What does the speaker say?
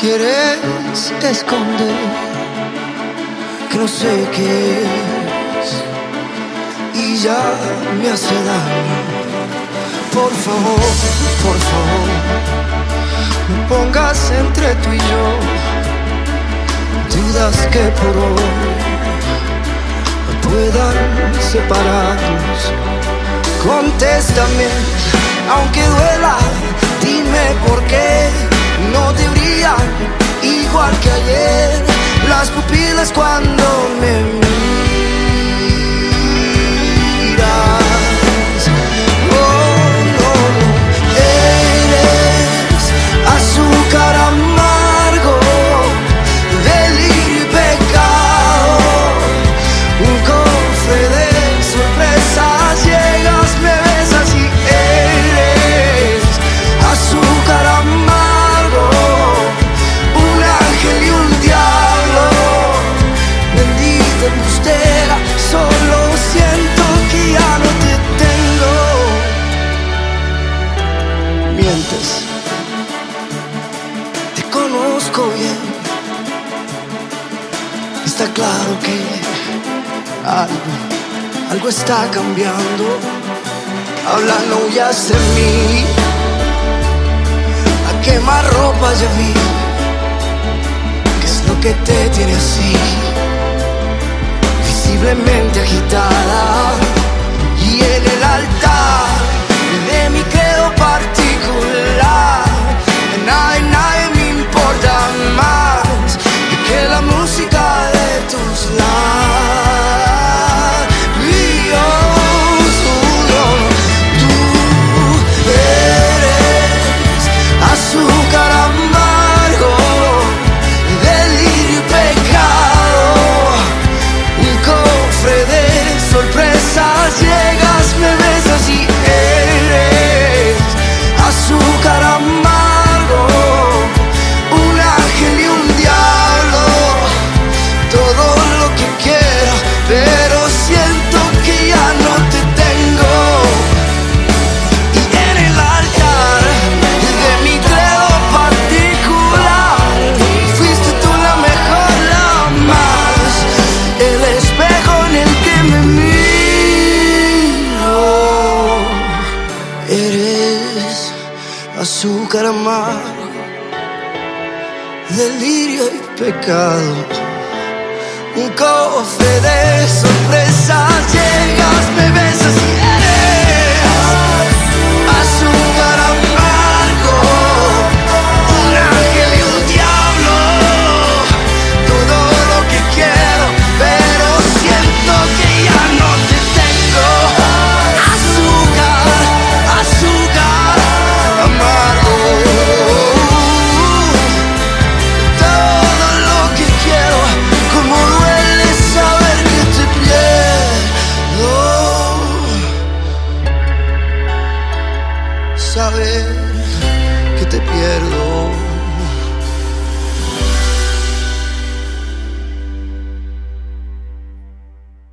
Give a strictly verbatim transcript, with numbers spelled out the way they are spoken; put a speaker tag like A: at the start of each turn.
A: quieres esconder que no sé qué es y ya me hace daño. Por favor, por favor, no pongas entre tú y yo dudas que por hoy puedan separarnos. Contéstame, aunque duela, dime por qué no te brillan igual que ayer las pupilas cuando me miras. Oh, no, no, eres azúcar amargo, delirio y pecado, un cofre de sorpresas. Llegas, me besas y eres azúcar amargo, un ángel y un diablo, bendita embustera. Solo siento que ya no te tengo. Mientes, te conozco bien. Está claro que algo, algo está cambiando. Habla, no huyas de mí. A quemar ropa ya vi. ¿Qué es lo que te tiene así? Visiblemente agitada. Y en el altar de mi credo particular, nadie, nadie me importa más que la música de tus labios. Tú eres azúcar amargo, delirio y pecado, un cofre de sorpresas. Llegas, me besas y eres azúcar amargo, un ángel y un diablo, todo lo que quiero, pero siento que ya no te tengo. Y en el altar de mi credo particular, fuiste tú la mejor, la más, el espejo en el que me miro. Eres azúcar amargo, delirio y pecado, un cofre de sorpresas. Llegas, me besas y eres azúcar amargo, un ángel y un diablo, todo lo que quiero, pero siento que ya no te tengo. Azúcar, azúcar amargo, todo lo que quiero. Como duele saber que te pierdo, saber